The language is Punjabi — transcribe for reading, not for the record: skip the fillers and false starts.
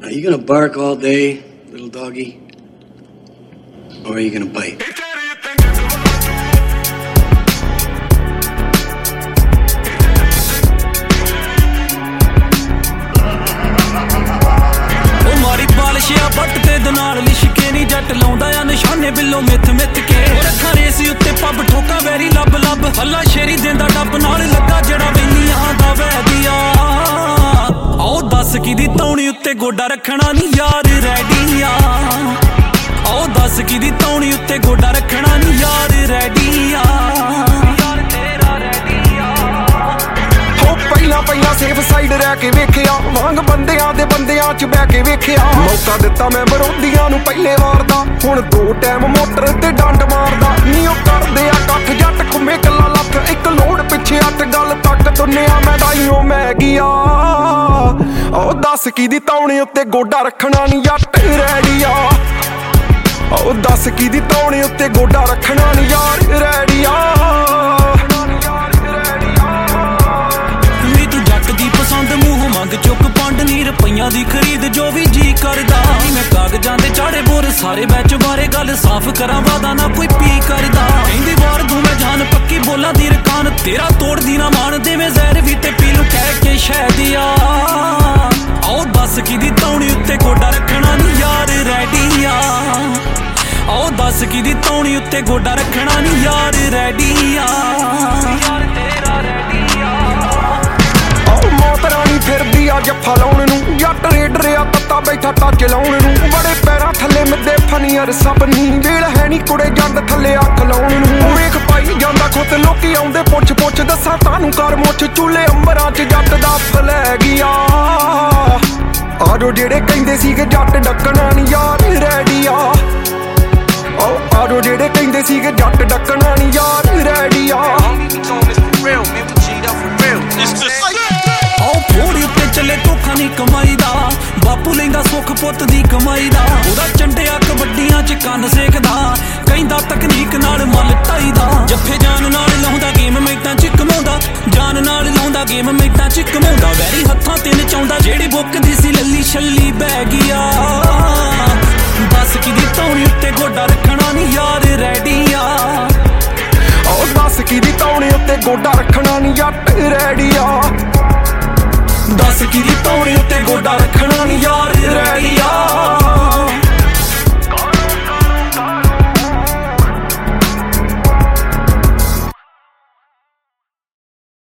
Are you gonna bark all day, little doggy? Or are you gonna bite? ਬੱਟ ਤੇ ਦਨਾਲ ਲਿਸ਼ਕੇ ਨੀ ਜੱਟ ਲਾਉਂਦਾ ਆ ਨਿਸ਼ਾਨੇ ਬਿੱਲੋ ਮਿੱਥ ਮਿੱਥ ਕੇ ਰੱਖਾਂ ਰੇਸ ਉੱਤੇ ਪੱਬ ਠੋਕਾ ਵੈਰੀ ਲੱਭ ਲੱਭ ਹੱਲਾ ਸ਼ੇਰੀ ਦਿੰਦਾ ਡੱਬ ਨਾਲ ਲੱਗਾ ਜਿਹੜਾ ਵੇਲੀਆਂ ਦਾ ਵੈਦੀਆ ਆਓ ਦੱਸ ਕਿਦੀ ਤੌਣੀ ਉੱਤੇ ਗੋਡਾ ਰੱਖਣਾ ਨੀ ਯਾਰ ਰੈਡੀ ਆ ਆਓ ਦੱਸ ਕਿਦੀ ਤੌਣੀ ਉੱਤੇ ਗੋਡਾ ਰੱਖਣਾ ਨੀ ਯਾਰ ਰੈਡੀ ਆ ਪਹਿਲਾਂ ਸੇਫ ਸਾਈਡ ਰਹਿ ਕੇ ਵੇਖਿਆ ਵਾਂਗ ਬੰਦਿਆਂ ਦੇ ਬੰਦਿਆਂ ਚ ਬਹਿ ਕੇ ਵੇਖਿਆ ਮੌਕਾ ਦਿੱਤਾ ਮੈਂ ਵਿਰੋਧੀਆਂ ਨੂੰ ਪਹਿਲੇ ਵਾਰ ਦਾ ਹੁਣ 2 ਟਾਈਮ ਮੋਟਰ ਤੇ ਡੰਡ ਮਾਰਦਾ ਨੀ ਉਹ ਕਰਦੇ ਆ ਕੱਖ ਜੱਟ ਘੁੰਮੇ ਕੱਲਾ ਲੱਖ ਇੱਕ ਲੋੜ ਪਿੱਛੇ 8 ਗੱਲ ਤੱਕ ਤੁੰਨਿਆ ਮੈਂ ਦਾਈਓ ਮੈਂ ਗਿਆ ਉਹ ਦੱਸ ਕਿਦੀ ਤੌਣੀ ਉੱਤੇ ਗੋਡਾ ਰੱਖਣਾ ਨੀ ਜੱਟ ਰੈਡੀ ਆ ਉਹ ਦੱਸ ਕਿਦੀ ਤੌਣੀ ਉੱਤੇ ਗੋਡਾ ਰੱਖਣਾ ਨੀ ਯਾਰ ਰੈਡੀ ਆ ਮੰਗ ਚੁੱਕ ਪੰਡ ਨੀ ਰੁਪਈਆਂ ਦੀ ਖਰੀਦ ਜੋ ਵੀ ਜੀ ਕਰਦਾ ਮੈਂ ਕਾਗਜ਼ਾਂ ਦੇ ਚਾੜੇ ਬੋਰ ਸਾਰੇ ਵਿੱਚ ਬਾਰੇ ਗੱਲ ਸਾਫ਼ ਕਰਾਂ ਵਾਦਾ ਨਾ ਕੋਈ ਪੀ ਕਰਦਾ ਕਹਿੰਦੀ ਵਾਰ ਦੂੰ ਮੈਂ ਜਾਨ ਪੱਕੀ ਬੋਲਾਂ ਦੀ ਰਕਾਨ ਤੇਰਾ ਤੋੜਦੀ ਨਾ ਮਾਨ ਦੇਵੇਂ ਜ਼ਹਿਰ ਵੀ ਤੇ ਪੀ ਲੂ ਕਹਿ ਕੇ ਸ਼ਹਿਦੀਆ ਆਓ ਦੱਸ ਕਿਦੀ ਤੌਣੀ ਉੱਤੇ ਗੋਡਾ ਰੱਖਣਾ ਨੀ ਯਾਰ ਰੈਡੀ ਆ ਆਓ ਦੱਸ ਕਿਦੀ ਤੌਣੀ ਉੱਤੇ ਗੋਡਾ ਰੱਖਣਾ ਨੀ ਯਾਰ ਰੈਡੀ ਆ ਫਿਰਦੀ ਆ ਜੱਫਾ ਲਾਉਣ ਨੂੰ ਜੱਟ ਰੇਡਰ ਆ ਤੱਤਾ ਬੈਠਾ ਟੱਚ ਲਾਉਣ ਨੂੰ ਬੜੇ ਪੈਰਾਂ ਥੱਲੇ ਮਿੱਦੇ ਫਨੀਅਰ ਸਭ ਨੀ ਵੇਲ ਹੈ ਨੀ ਕੁੜੇ ਜੰਡ ਥੱਲੇ ਅੱਖ ਲਾਉਣ ਨੂੰ ਵੇਖ ਪਾਈ ਜਾਂਦਾ ਖੁੱਤ ਲੋਕੀ ਆਉਂਦੇ ਪੁੱਛ ਪੁੱਛ ਦੱਸਾਂ ਤਾਨੂੰ ਕਰ ਮੁੱਛ ਚੂਲੇ ਅੰਬਰਾਂ ਚ ਜੱਟ ਦਾ ਫਲੈ ਗਿਆ ਆਜੋ ਜਿਹੜੇ ਕਹਿੰਦੇ ਸੀਗੇ ਜੱਟ ਡੱਕਣਾ ਨੀ ਯਾਰ ਰੈਡੀ ਆ ਆਜੋ ਜਿਹੜੇ ਕਹਿੰਦੇ ਸੀਗੇ ਜੱਟ ਡੱਕਣਾ ਨੀ ਯਾਰ ਰੈਡੀ ਆ ਥੋੜੀ ਉੱਤੇ ਚੱਲੇ ਧੋਖਾ ਨੀ ਕਮਾਈ ਦਾ ਬਾਪੂ ਲੈਂਦਾ ਸੁੱਖ ਪੁੱਤ ਦੀ ਕਮਾਈ ਦਾ ਉਹਦਾ ਚੰਡਿਆ ਕਬੱਡੀਆਂ ਚ ਕੰਨ ਸੇਕਦਾ ਕਹਿੰਦਾ ਤਕਨੀਕ ਨਾਲ ਮੱਲ ਢਾਈਦਾ ਜੱਫੇ ਜਾਨ ਨਾਲ ਲਾਉਂਦਾ ਗੇਮ ਮੈਟਾਂ ਚ ਕਮਾਉਂਦਾ ਜਾਨ ਨਾਲ ਲਾਉਂਦਾ ਗੇਮ ਮੈਟਾਂ ਚ ਕਮਾਉਂਦਾ ਵੈਰੀ ਹੱਥਾਂ ਤੇ ਨਚਾਉਂਦਾ ਜਿਹੜੀ ਬੁੱਕਦੀ ਸੀ ਲੱਲੀ ਛੱਲੀ ਬਹਿ ਗਿਆ ਦੱਸ ਕਿਦੀ ਤੌਣੀ ਉੱਤੇ ਗੋਡਾ ਰੱਖਣਾ ਨੀ ਯਾਰ ਰੈਡੀ ਆ ਉਹ ਦੱਸ ਕਿਦੀ ਤੌਣੀ ਉੱਤੇ ਗੋਡਾ ਰੱਖਣਾ ਨੀ ਜੱਟ ਰੈਡੀ ਆ ਦੱਸ ਕਿਦੀ ਤੌਣੀ ਉੱਤੇ ਗੋਡਾ ਰੱਖਣਾ ਨੀ ਯਾਰ ਰੈਡੀ ਆ